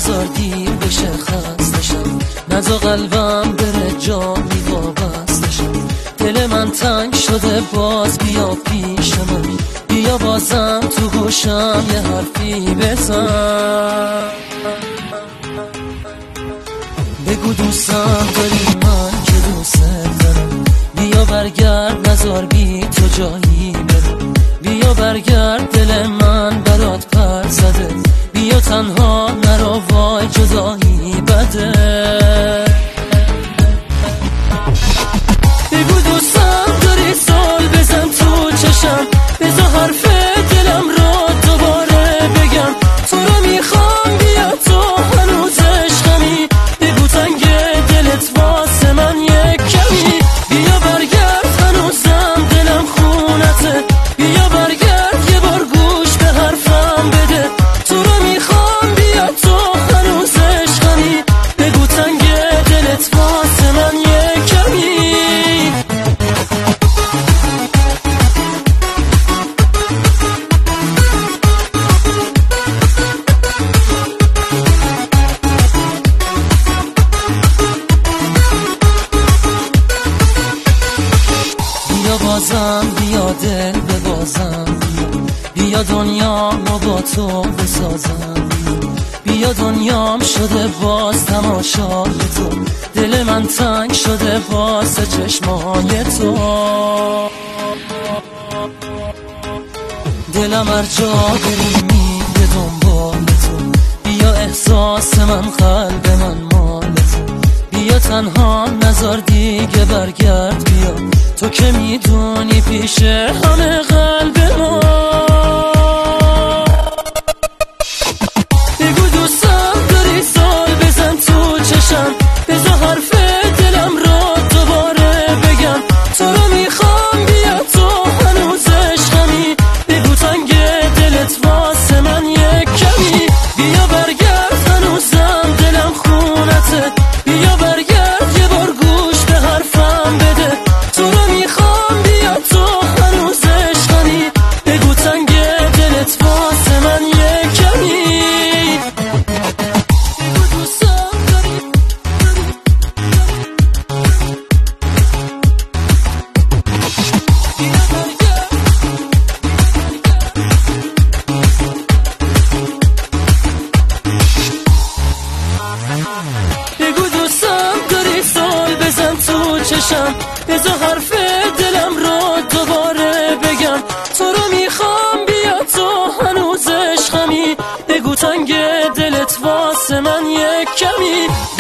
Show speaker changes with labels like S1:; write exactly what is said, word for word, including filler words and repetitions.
S1: نزار دیر بشه خستشم، نزا قلبم بره جایی وابستشم. دل من تنگ شده باز بیا پیش من، بیا بازم تو گوشم یه حرفی بزن. بگو دوستم داری من که دوست دارم، بیا برگرد نزار بی تو جایی برم. بیا برگرد دل من برات پر زده، بیا تنها نرو وای جدایی بده. بگو دوستم داری سال بزن تو چشم، بذار حرف دلم رو دوباره بگم. تو رو میخوام بیا تو هنوز عشقمی، بگو تنگ دلت واسه من یک کمی. بیا برگرد هنوزم دلم خونته، بیا برگرد یه بار گوش به حرفم بده. تو رو میخوام بیا تو هنوز عشقمی، بگو تنگ دلت واسه من یک کمی. بیا بازم بیا دل به بازم، بیا بیا دنیامو با تو بسازم. بیا بیا دنیام شده باز تماشای تو، دل من تنگ شده واسه چشمای تو. دلم هر جا بری میره دنبال تو، بیا احساس من قلب من مال تو. بیا تنها نزار دیگه برگرد، بیا تو که میدونی پیش همه قلب ما. بگو دوستم داری سال بزن تو چشم، بذار حرف دلم رو دوباره بگم. تو رو میخوام بیا تو هنوز عشقمی، بگو تنگ دلت واسه من یک کمی. بیا برگرد هنوزم دلم خونته، بیا برگرد یه بار گوش به حرفم بده. تو رو میخوام بیا تو هنوز عشقمی، بگو تنگ دلت واسه من یک کمی. بگو دوستم داری سال بزن تو چشم، بذار حرف دلم رو دوباره بگم. تو رو میخوام بیا تو هنوز عشقمی، بگو تنگ دلت واسه من یک کمی.